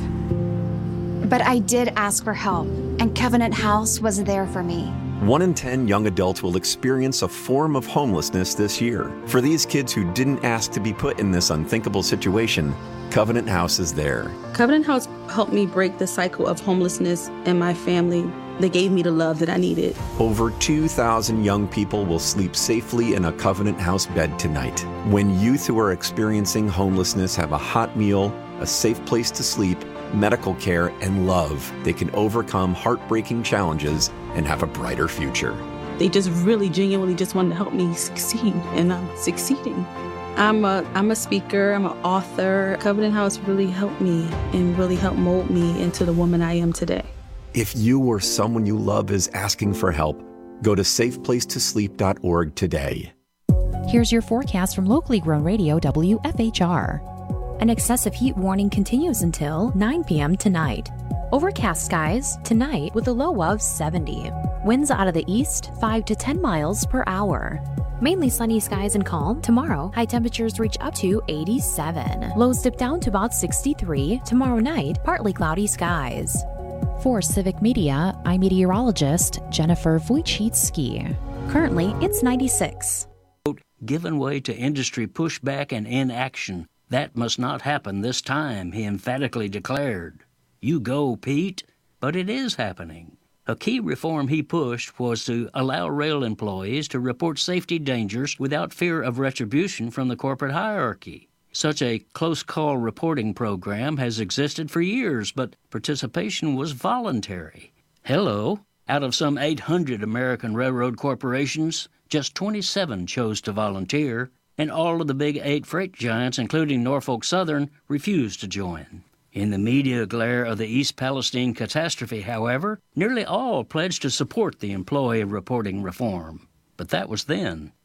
But I did ask for help, and Covenant House was there for me. One in ten young adults will experience a form of homelessness this year. For these kids who didn't ask to be put in this unthinkable situation, Covenant House is there. Covenant House helped me break the cycle of homelessness in my family. They gave me the love that I needed. Over two thousand young people will sleep safely in a Covenant House bed tonight. When youth who are experiencing homelessness have a hot meal, a safe place to sleep, medical care, and love, they can overcome heartbreaking challenges and have a brighter future. They just really genuinely just wanted to help me succeed, and I'm succeeding. I'm a, I'm a speaker, I'm an author. Covenant House really helped me and really helped mold me into the woman I am today. If you or someone you love is asking for help, go to safe place to sleep dot org today. Here's your forecast from locally grown radio W F H R. An excessive heat warning continues until nine p.m. tonight. Overcast skies tonight with a low of seventy. Winds out of the east five to ten miles per hour. Mainly sunny skies and calm. Tomorrow, high temperatures reach up to eighty-seven. Lows dip down to about sixty-three. Tomorrow night, partly cloudy skies. For Civic Media, I'm meteorologist Jennifer Wojcicki. Currently, it's ninety-six. Given way to industry pushback and inaction. That must not happen this time, he emphatically declared. You go, Pete, but it is happening. A key reform he pushed was to allow rail employees to report safety dangers without fear of retribution from the corporate hierarchy. Such a close call reporting program has existed for years, but participation was voluntary. Hello, out of some eight hundred American railroad corporations, just twenty-seven chose to volunteer, and all of the big eight freight giants, including Norfolk Southern, refused to join. In the media glare of the East Palestine catastrophe, however, nearly all pledged to support the employee reporting reform. But that was then.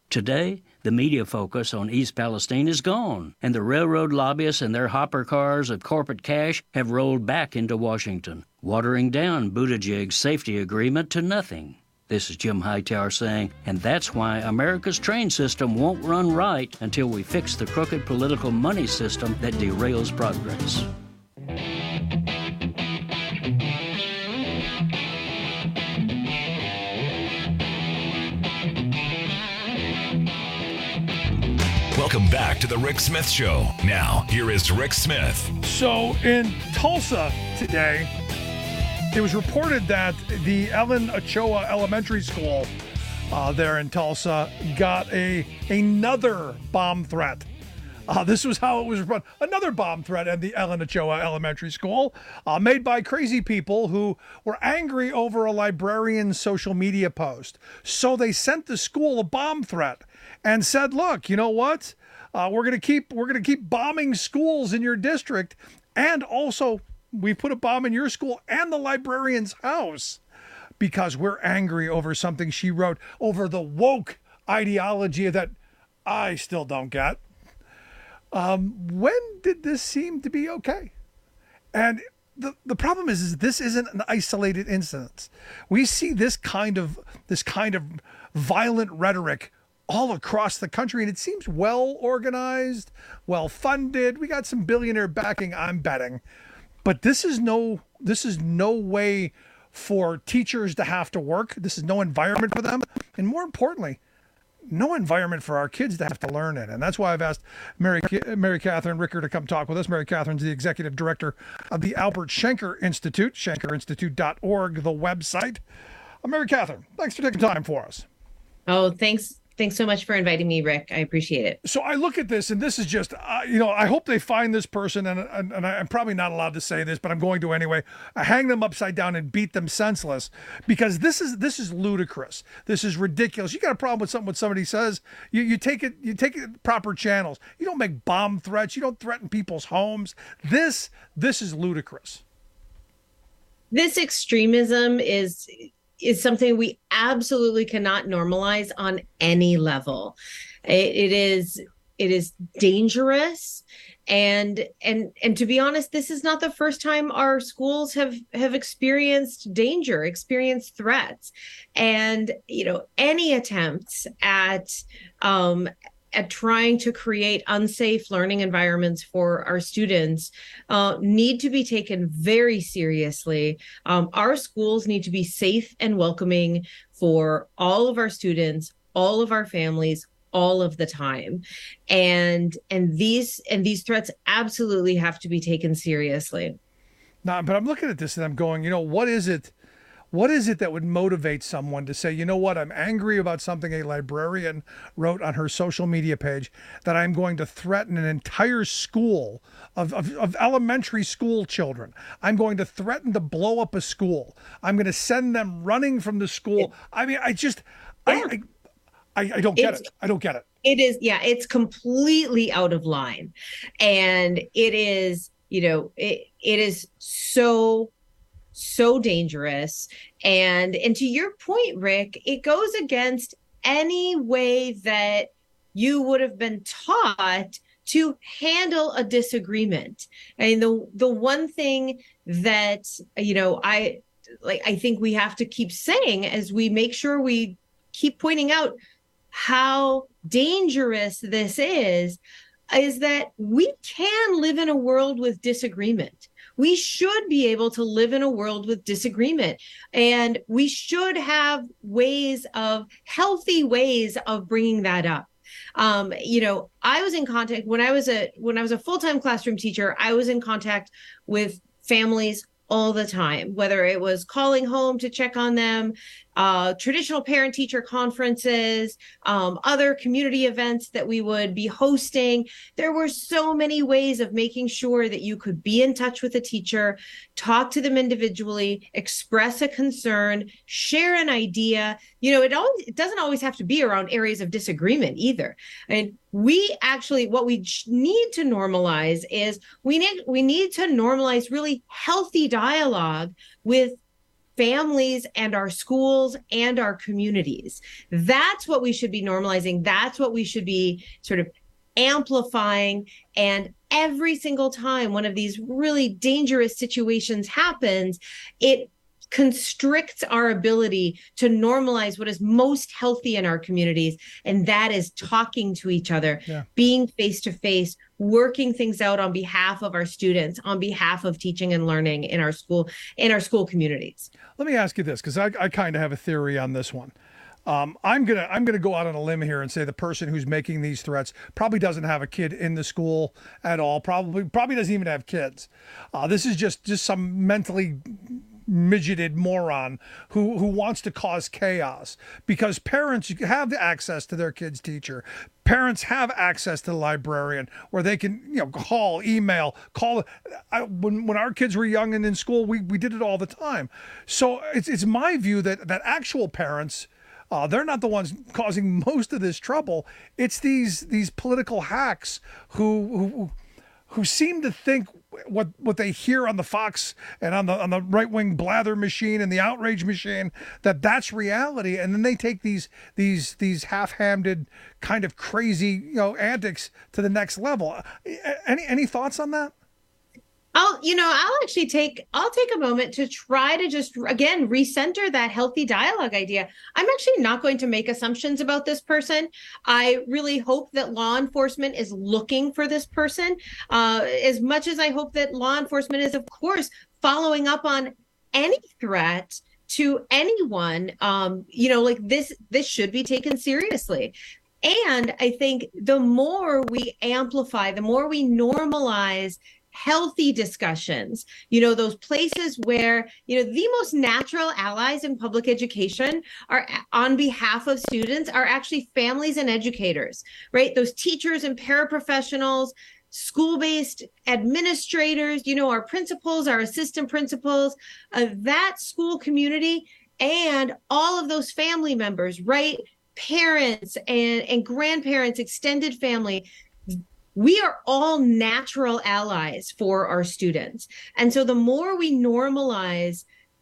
Today, the media focus on East Palestine is gone, and the railroad lobbyists and their hopper cars of corporate cash have rolled back into Washington, watering down Buttigieg's safety agreement to nothing. This is Jim Hightower saying, and that's why America's train system won't run right until we fix the crooked political money system that derails progress. Welcome back to the Rick Smith Show. Now, here is Rick Smith. So in Tulsa today, it was reported that the Ellen Ochoa Elementary School uh, there in Tulsa got a another bomb threat. Uh, this was how it was reported. Another bomb threat at the Ellen Ochoa Elementary School, uh, made by crazy people who were angry over a librarian's social media post. So they sent the school a bomb threat and said, "Look, you know what? Uh, we're gonna keep we're gonna keep bombing schools in your district, and also we put a bomb in your school and the librarian's house because we're angry over something she wrote, over the woke ideology that I still don't get." Um, when did this seem to be okay? And the the problem is, is this isn't an isolated incident. We see this kind of this kind of violent rhetoric all across the country, and it seems well organized, well funded. We got some billionaire backing, I'm betting. But this is no this is no way for teachers to have to work. This is no environment for them, and more importantly, no environment for our kids to have to learn in. And that's why I've asked Mary, Mary Catherine Ricker to come talk with us. Mary Catherine's the executive director of the Albert Shanker Institute, shanker institute dot org, the website. Uh, Mary Catherine, thanks for taking time for us. Oh, thanks. Thanks so much for inviting me, Rick. I appreciate it. So I look at this, and this is just, uh, you know, I hope they find this person, and, and, and I'm probably not allowed to say this, but I'm going to anyway. I hang them upside down and beat them senseless, because this is this is ludicrous. This is ridiculous. You got a problem with something what somebody says, you you take it you take it proper channels. You don't make bomb threats. You don't threaten people's homes. This this is ludicrous. This extremism is. is something we absolutely cannot normalize on any level. It, it is it is dangerous, and and and to be honest, this is not the first time our schools have have experienced danger, experienced threats, and you know any attempts at um, at trying to create unsafe learning environments for our students uh, need to be taken very seriously. Um, our schools need to be safe and welcoming for all of our students, all of our families, all of the time. And and these and these threats absolutely have to be taken seriously. No, but I'm looking at this and I'm going, you know, what is it? What is it that would motivate someone to say, you know what, I'm angry about something a librarian wrote on her social media page, that I'm going to threaten an entire school of, of, of elementary school children. I'm going to threaten to blow up a school. I'm going to send them running from the school. I mean, I just, I, I, I don't get It's- it. I don't get it. It is, yeah, it's completely out of line. And it is, you know, it it is so so dangerous. And and to your point, Rick, it goes against any way that you would have been taught to handle a disagreement. And the the one thing that, you know, I like I think we have to keep saying as we make sure we keep pointing out how dangerous this is, is that we can live in a world with disagreement. We should be able to live in a world with disagreement, and we should have ways of healthy ways of bringing that up. Um, you know, I was in contact when I was a when I was a full-time classroom teacher. I was in contact with families all the time, whether it was calling home to check on them, uh, traditional parent-teacher conferences, um, other community events that we would be hosting. There were so many ways of making sure that you could be in touch with a teacher, talk to them individually, express a concern, share an idea. You know, it always, it doesn't always have to be around areas of disagreement either. And we actually, what we need to normalize is we need we need to normalize really healthy dialogue with families and our schools and our communities. That's what we should be normalizing. That's what we should be sort of amplifying. And every single time one of these really dangerous situations happens, it constricts our ability to normalize what is most healthy in our communities. And that is talking to each other, Yeah. being face to face, working things out on behalf of our students, on behalf of teaching and learning in our school, in our school communities. Let me ask you this, because I, I kind of have a theory on this one. Um, I'm gonna I'm gonna go out on a limb here and say the person who's making these threats probably doesn't have a kid in the school at all. Probably probably doesn't even have kids. Uh, this is just just some mentally midgeted moron who who wants to cause chaos, because parents have access to their kid's teacher. Parents have access to the librarian where they can, you know, call, email, call. I, when when our kids were young and in school, we, we did it all the time. So it's it's my view that that actual parents, uh, they're not the ones causing most of this trouble. It's these these political hacks who who who seem to think what what they hear on the Fox and on the on the right wing blather machine and the outrage machine, that that's reality, and then they take these these these half-handed kind of crazy, you know, antics to the next level. Any any thoughts on that? I'll, you know, I'll actually take, I'll take a moment to try to just, again, recenter that healthy dialogue idea. I'm actually not going to make assumptions about this person. I really hope that law enforcement is looking for this person, uh, as much as I hope that law enforcement is, of course, following up on any threat to anyone. Um, you know, like this, this should be taken seriously. And I think the more we amplify, the more we normalize healthy discussions, you know, those places where, you know, the most natural allies in public education are on behalf of students are actually families and educators, right? Those teachers and paraprofessionals, school-based administrators, you know, our principals, our assistant principals, uh, that school community, and all of those family members, right? Parents and, and grandparents, extended family. We are all natural allies for our students. And so the more we normalize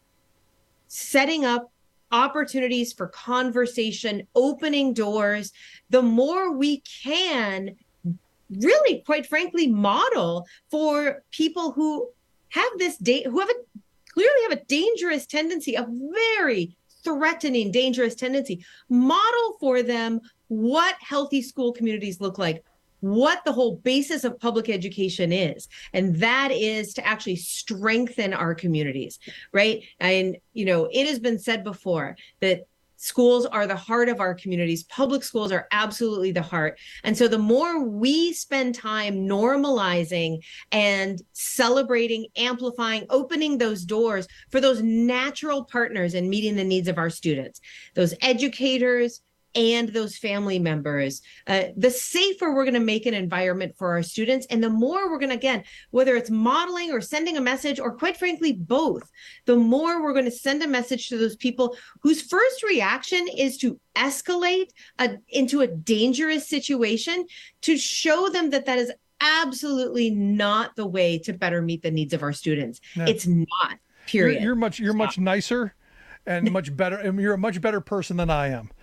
setting up opportunities for conversation, opening doors, the more we can really, quite frankly, model for people who have this da- who have a clearly have a dangerous tendency, a very threatening, dangerous tendency, model for them what healthy school communities look like, what the whole basis of public education is. And that is to actually strengthen our communities, right? And, you know, it has been said before that schools are the heart of our communities. Public schools are absolutely the heart. And so the more we spend time normalizing and celebrating, amplifying, opening those doors for those natural partners in meeting the needs of our students, those educators, and those family members, uh, the safer we're going to make an environment for our students. And the more we're going to, again, whether it's modeling or sending a message, or quite frankly, both, the more we're going to send a message to those people whose first reaction is to escalate a, into a dangerous situation, to show them that that is absolutely not the way to better meet the needs of our students. No. It's not, period. You're, you're much, you're much nicer and much better. And you're a much better person than I am.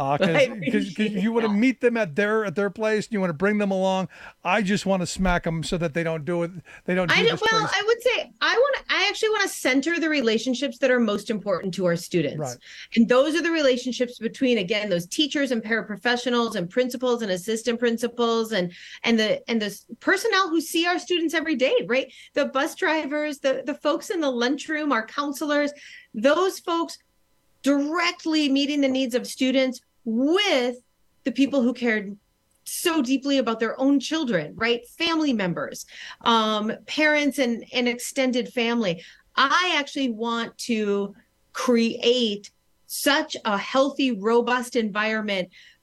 Because uh, you want to meet them at their at their place, and you want to bring them along. I just want to smack them so that they don't do it. They don't. Do I know, this well, crazy. I would say I want to. I actually want to center the relationships that are most important to our students, Right. and those are the relationships between, again, those teachers and paraprofessionals and principals and assistant principals and and the and the personnel who see our students every day, right? The bus drivers, the the folks in the lunchroom, our counselors, those folks directly meeting the needs of students with the people who cared so deeply about their own children, right? Family members, um, parents and, and extended family. I actually want to create such a healthy, robust environment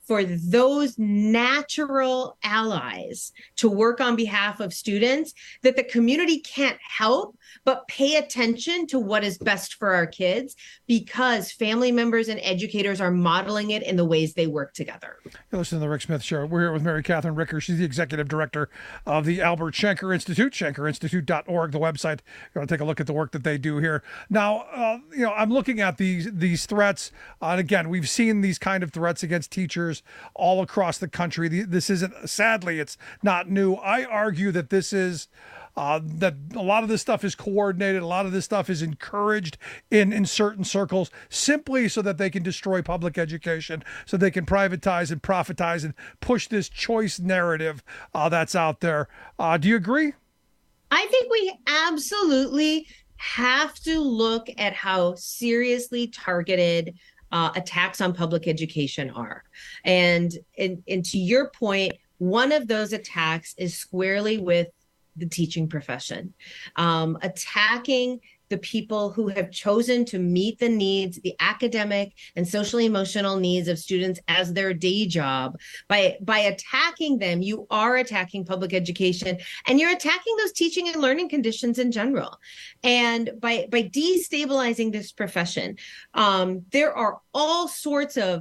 for those natural allies to work on behalf of students that the community can't help but pay attention to what is best for our kids, because family members and educators are modeling it in the ways they work together. You're listening to the Rick Smith Show. We're here with Mary Catherine Ricker. She's the executive director of the Albert Shanker Institute, shanker institute dot org, the website. You want to take a look at the work that they do here. Now, uh, you know, I'm looking at these these threats. Uh, and again, we've seen these kind of threats against teachers all across the country. This isn't, sadly, it's not new. I argue that this is Uh, that a lot of this stuff is coordinated. A lot of this stuff is encouraged in, in certain circles simply so that they can destroy public education, so they can privatize and profitize and push this choice narrative uh, that's out there. Uh, do you agree? I think we absolutely have to look at how seriously targeted uh, attacks on public education are. And, and, and to your point, one of those attacks is squarely with the teaching profession, um, attacking the people who have chosen to meet the needs, the academic and socially emotional needs of students as their day job. By, by attacking them, you are attacking public education, and you're attacking those teaching and learning conditions in general. And by, by destabilizing this profession, um, there are all sorts of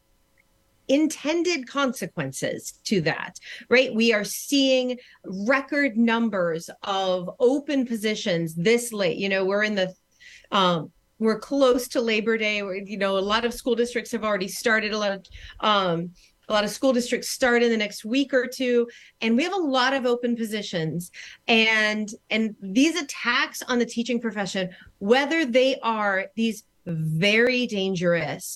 intended consequences to that, right? We are seeing record numbers of open positions this late. You know, we're in the, um, we're close to Labor Day. Where, you know, a lot of school districts have already started. A lot of, um, a lot of school districts start in the next week or two, and we have a lot of open positions. And and these attacks on the teaching profession, whether they are these very dangerous,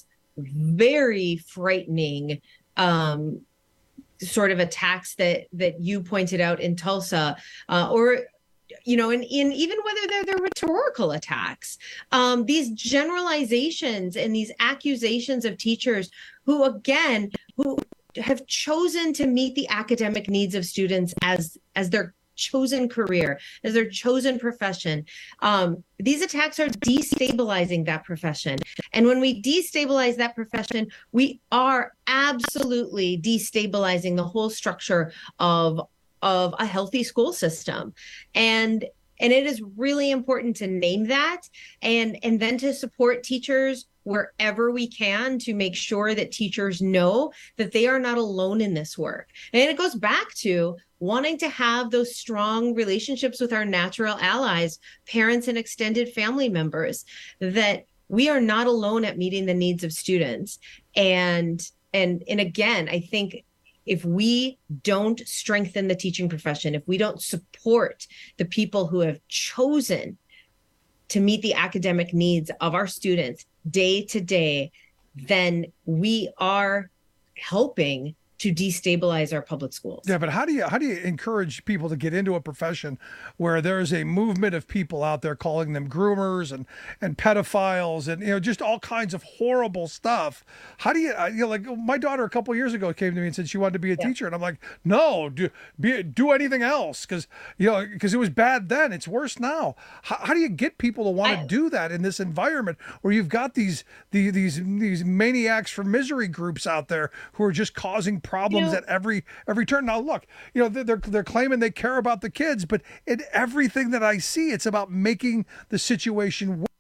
very frightening um, sort of attacks that that you pointed out in Tulsa, uh, or you know, in, in even whether they're, they're rhetorical attacks, um, these generalizations and these accusations of teachers who, again, who have chosen to meet the academic needs of students as as their chosen career, as their chosen profession. Um, these attacks are destabilizing that profession. And when we destabilize that profession, we are absolutely destabilizing the whole structure of, of a healthy school system. And and it is really important to name that, and, and then to support teachers wherever we can, to make sure that teachers know that they are not alone in this work. And it goes back to wanting to have those strong relationships with our natural allies, parents and extended family members, that we are not alone at meeting the needs of students. And, and, and again, I think if we don't strengthen the teaching profession, if we don't support the people who have chosen to meet the academic needs of our students day to day, then we are helping to destabilize our public schools. Yeah, but how do you how do you encourage people to get into a profession where there's a movement of people out there calling them groomers and and pedophiles and, you know, just all kinds of horrible stuff? How do you, you know, like my daughter a couple of years ago came to me and said she wanted to be a yeah. teacher, and I'm like, no, do be, do anything else, because you know because it was bad then. It's worse now. How, how do you get people to want to do that in this environment where you've got these the, these these maniacs for misery groups out there who are just causing problems you know, at every every turn? Now look, you know, they're they're claiming they care about the kids, but in everything that I see, it's about making the situation worse.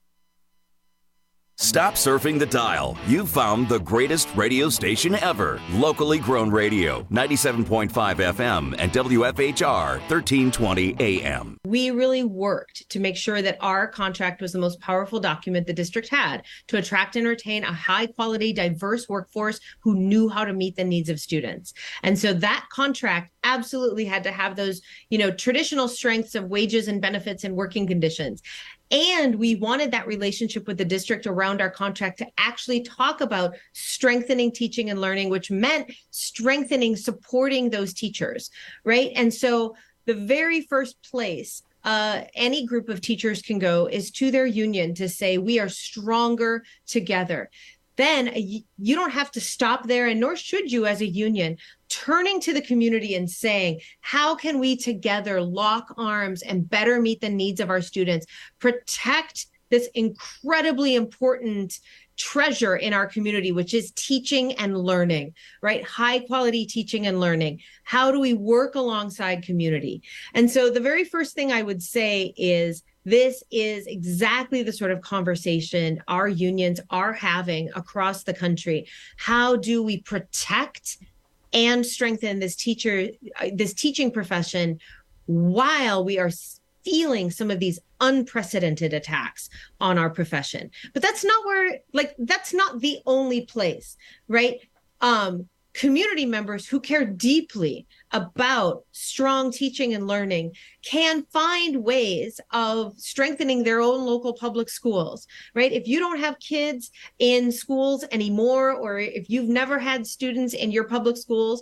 Stop surfing the dial. You've found the greatest radio station ever. Locally grown radio, ninety-seven point five F M and W F H R, thirteen twenty A M. We really worked to make sure that our contract was the most powerful document the district had to attract and retain a high quality, diverse workforce who knew how to meet the needs of students. And so that contract absolutely had to have those, you know, traditional strengths of wages and benefits and working conditions. And we wanted that relationship with the district around our contract to actually talk about strengthening teaching and learning, which meant strengthening, supporting those teachers, right? And so the very first place uh, any group of teachers can go is to their union to say, we are stronger together. Then you don't have to stop there, and nor should you as a union, turning to the community and saying, how can we together lock arms and better meet the needs of our students, protect this incredibly important treasure in our community, which is teaching and learning, right? High quality teaching and learning. How do we work alongside community? And so the very first thing I would say is this is exactly the sort of conversation our unions are having across the country. How do we protect and strengthen this teacher, this teaching profession while we are feeling some of these unprecedented attacks on our profession? But that's not where, like, that's not the only place, right? Um, community members who care deeply about strong teaching and learning can find ways of strengthening their own local public schools, right? If you don't have kids in schools anymore, or if you've never had students in your public schools,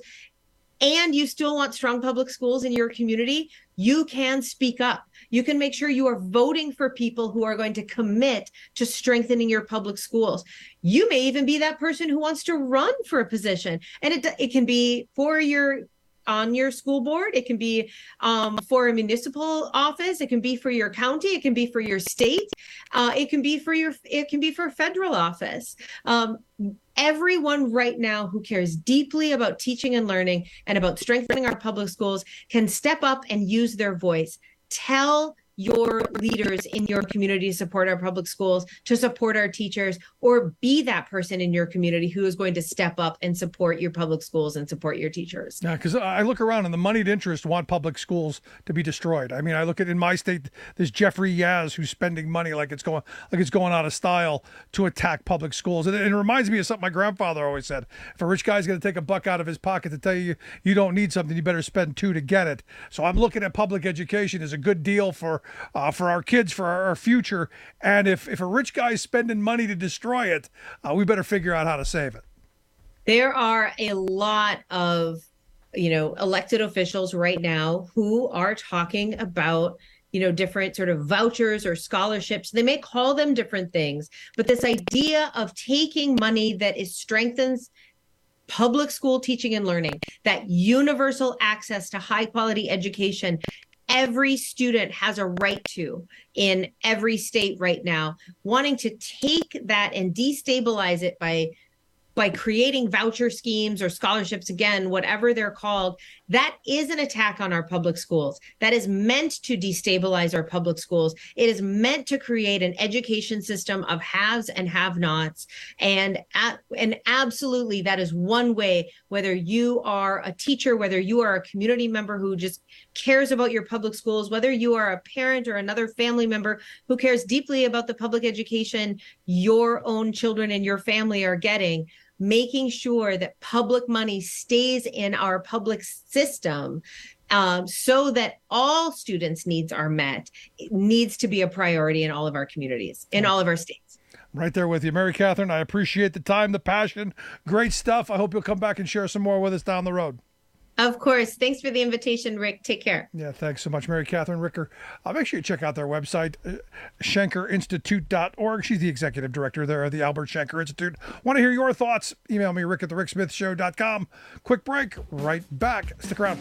and you still want strong public schools in your community, you can speak up. You can make sure you are voting for people who are going to commit to strengthening your public schools. You may even be that person who wants to run for a position. And it, it can be for your on your school board. It can be um, for a municipal office. It can be for your county. It can be for your state. Uh, it can be for your, it can be for a federal office. Um, everyone right now who cares deeply about teaching and learning and about strengthening our public schools can step up and use their voice. Tell your leaders in your community to support our public schools, to support our teachers, or be that person in your community who is going to step up and support your public schools and support your teachers. Yeah, because I look around and the moneyed interests want public schools to be destroyed. I mean, I look at in my state, there's Jeffrey Yaz who's spending money like it's going like it's going out of style to attack public schools. And it, it reminds me of something my grandfather always said: if a rich guy's going to take a buck out of his pocket to tell you you don't need something, you better spend two to get it. So I'm looking at public education as a good deal for uh, for our kids, for our, our future. And if if a rich guy's spending money to destroy it, uh, we better figure out how to save it. There are a lot of, you know, elected officials right now who are talking about, you know, different sort of vouchers or scholarships. They may call them different things, but this idea of taking money that is strengthens public school teaching and learning, that universal access to high quality education every student has a right to in every state right now, wanting to take that and destabilize it by by creating voucher schemes or scholarships, again, whatever they're called, that is an attack on our public schools. That is meant to destabilize our public schools. It is meant to create an education system of haves and have-nots. And, and absolutely, that is one way, whether you are a teacher, whether you are a community member who just cares about your public schools, whether you are a parent or another family member who cares deeply about the public education your own children and your family are getting, making sure that public money stays in our public system um, so that all students' needs are met, it needs to be a priority in all of our communities, in all of our states. Right there with you, Mary Catherine. I appreciate the time, the passion. Great stuff. I hope you'll come back and share some more with us down the road. Of course. Thanks for the invitation, Rick. Take care. Yeah, thanks so much, Mary Catherine Ricker. Uh, make sure you check out their website, uh, Schenker Institute dot org. She's the executive director there of the Albert Schenker Institute. Want to hear your thoughts? Email me, Rick at the Rick Smith Show dot com. Quick break, right back. Stick around.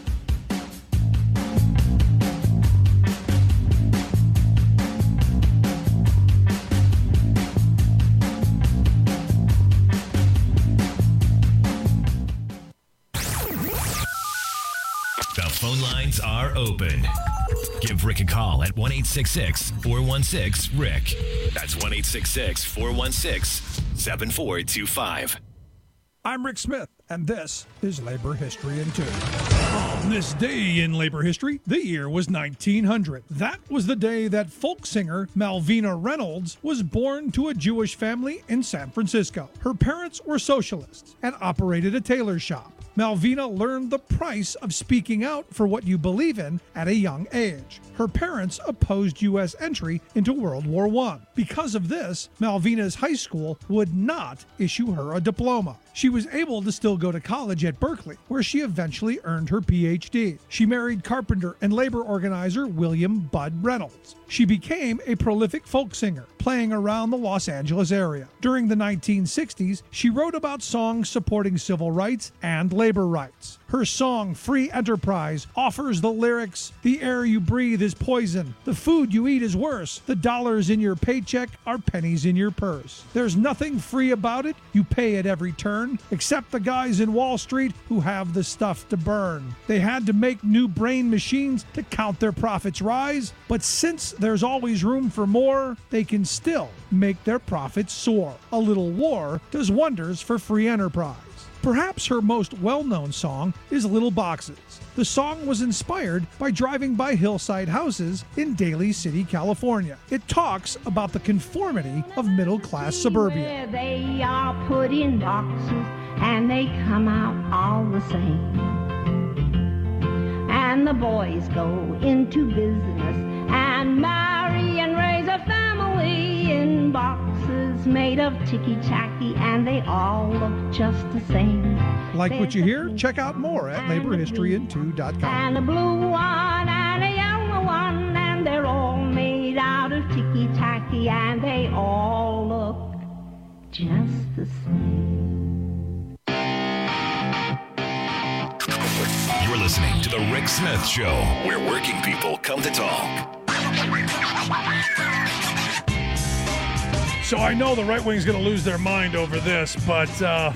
Phone lines are open. Give Rick a call at one eight six six, four one six, Rick. That's one eight six six, four one six, seven four two five. I'm Rick Smith, and this is Labor History in Two. On this day in labor history, the year was nineteen hundred. That was the day that folk singer Malvina Reynolds was born to a Jewish family in San Francisco. Her parents were socialists and operated a tailor shop. Malvina learned the price of speaking out for what you believe in at a young age. Her parents opposed U S entry into World War One. Because of this, Malvina's high school would not issue her a diploma. She was able to still still go to college at Berkeley, where she eventually earned her P H D. She married carpenter and labor organizer William Bud Reynolds. She became a prolific folk singer, playing around the Los Angeles area. During the nineteen sixties, she wrote about songs supporting civil rights and labor rights. Her song, Free Enterprise, offers the lyrics, "The air you breathe is poison. The food you eat is worse. The dollars in your paycheck are pennies in your purse. There's nothing free about it. You pay at every turn, except the guys in Wall Street who have the stuff to burn. They had to make new brain machines to count their profits rise, but since there's always room for more, they can still make their profits soar. A little war does wonders for free enterprise." Perhaps her most well-known song is Little Boxes. The song was inspired by driving by hillside houses in Daly City, California. It talks about the conformity of middle-class suburbia. They are put in boxes and they come out all the same. And the boys go into business and marry and raise a family in boxes made of ticky-tacky, and they all look just the same. Like what you hear? Check out more at labor history in two dot com. And a blue one and a yellow one, and they're all made out of ticky-tacky, and they all look just the same. You're listening to The Rick Smith Show, where working people come to talk. So I know the right wing's going to lose their mind over this, but uh,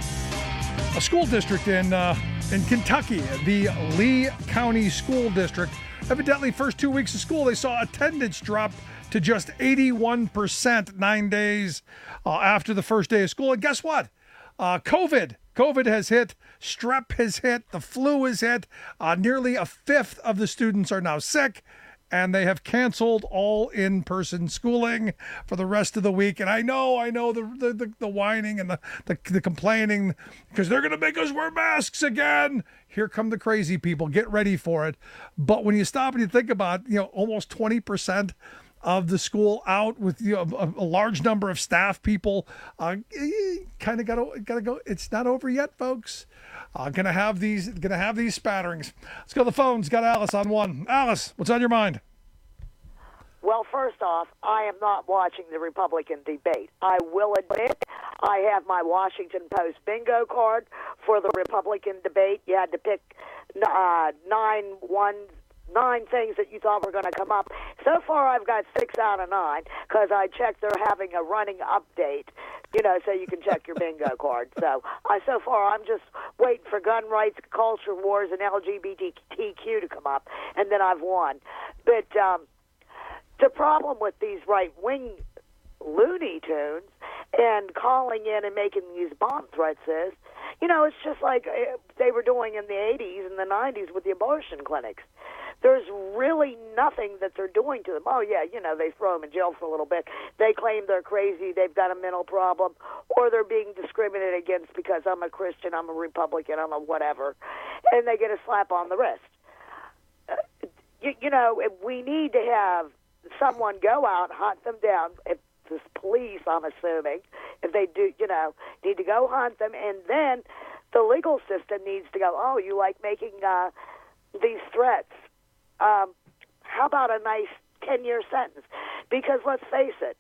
a school district in uh, in Kentucky, the Lee County School District, evidently first two weeks of school, they saw attendance drop to just eighty-one percent nine days uh, after the first day of school. And guess what? Uh, COVID. COVID has hit, strep has hit, the flu has hit. Uh, nearly a fifth of the students are now sick, and they have canceled all in-person schooling for the rest of the week. And I know, I know the the, the, the whining and the, the, the complaining, because they're going to make us wear masks again. Here come the crazy people. Get ready for it. But when you stop and you think about, you know, almost twenty percent of the school out with, you know, a, a large number of staff people, uh, kind of got to got to go. It's not over yet, folks. Uh, gonna have these gonna have these spatterings. Let's go to the phones. Got Alice on one. Alice, what's on your mind? Well, first off, I am not watching the Republican debate. I will admit I have my Washington Post bingo card for the Republican debate. You had to pick uh, nine one. nine things that you thought were going to come up. So far, I've got six out of nine because I checked they're having a running update, you know, so you can check your bingo card. So I, so far, I'm just waiting for gun rights, culture wars, and L G B T Q to come up, and then I've won. But um, the problem with these right-wing Looney Tunes and calling in and making these bomb threats is, you know, it's just like they were doing in the eighties and the nineties with the abortion clinics. There's really nothing that they're doing to them. Oh, yeah, you know, they throw them in jail for a little bit. They claim they're crazy, they've got a mental problem, or they're being discriminated against because I'm a Christian, I'm a Republican, I'm a whatever, and they get a slap on the wrist. Uh, you, you know, we need to have someone go out, hunt them down. If the police, I'm assuming, if they do, you know, need to go hunt them, and then the legal system needs to go, oh, you like making uh, these threats. Um, how about a nice ten-year sentence? Because let's face it,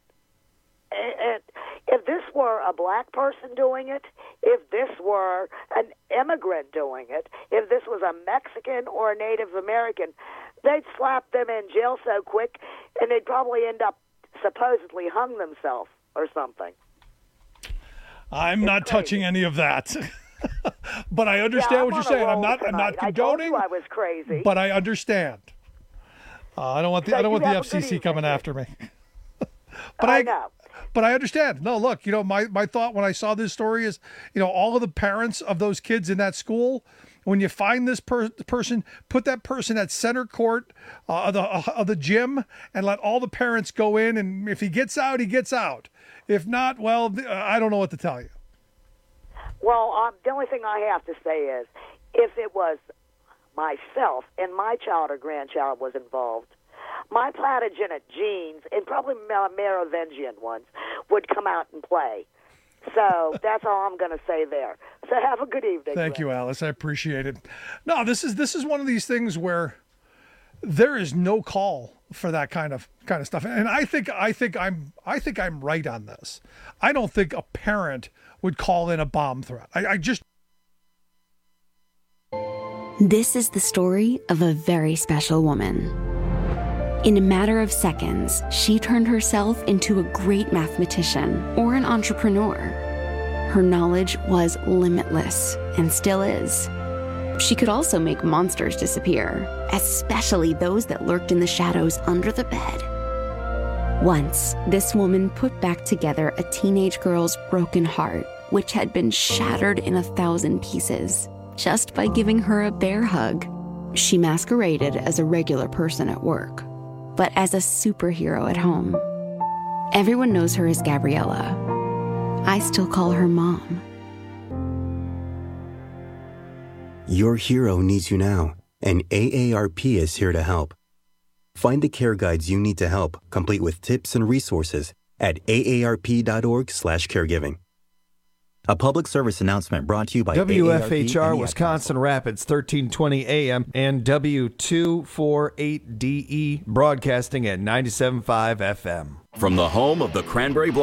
and if this were a black person doing it, if this were an immigrant doing it, if this was a Mexican or a Native American, they'd slap them in jail so quick, and they'd probably end up supposedly hung themselves or something. I'm not touching any of that. But I understand yeah, what you're saying. I'm not. Tonight. I'm not condoning. I told you I was crazy. But I understand. Uh, I don't want the. So I don't want the F C C evening, coming after me. But I, I know. But I understand. No, look. You know, my my thought when I saw this story is, you know, all of the parents of those kids in that school. When you find this per- person, put that person at center court uh, of the uh, of the gym, and let all the parents go in. And if he gets out, he gets out. If not, well, uh, I don't know what to tell you. Well, um, the only thing I have to say is, if it was myself and my child or grandchild was involved, my Plantagenet genes, and probably Merovingian ones, would come out and play. So that's all I'm going to say there. So have a good evening. Thank Rick. you, Alice. I appreciate it. No, this is this is one of these things where there is no call for that kind of kind of stuff. And I think I think I'm I think I'm right on this. I don't think a parent would call in a bomb threat. I, I just This is the story of a very special woman. In a matter of seconds, she turned herself into a great mathematician or an entrepreneur. Her knowledge was limitless and still is. She could also make monsters disappear, especially those that lurked in the shadows under the bed. Once, this woman put back together a teenage girl's broken heart, which had been shattered in a thousand pieces, just by giving her a bear hug. She masqueraded as a regular person at work, but as a superhero at home. Everyone knows her as Gabriella. I still call her Mom. Your hero needs you now, and A A R P is here to help. Find the care guides you need to help, complete with tips and resources at A A R P dot org slash caregiving. A public service announcement brought to you by W F H R Wisconsin Rapids, thirteen twenty A M, and W two forty-eight D E, broadcasting at ninety-seven point five F M. From the home of the Cranberry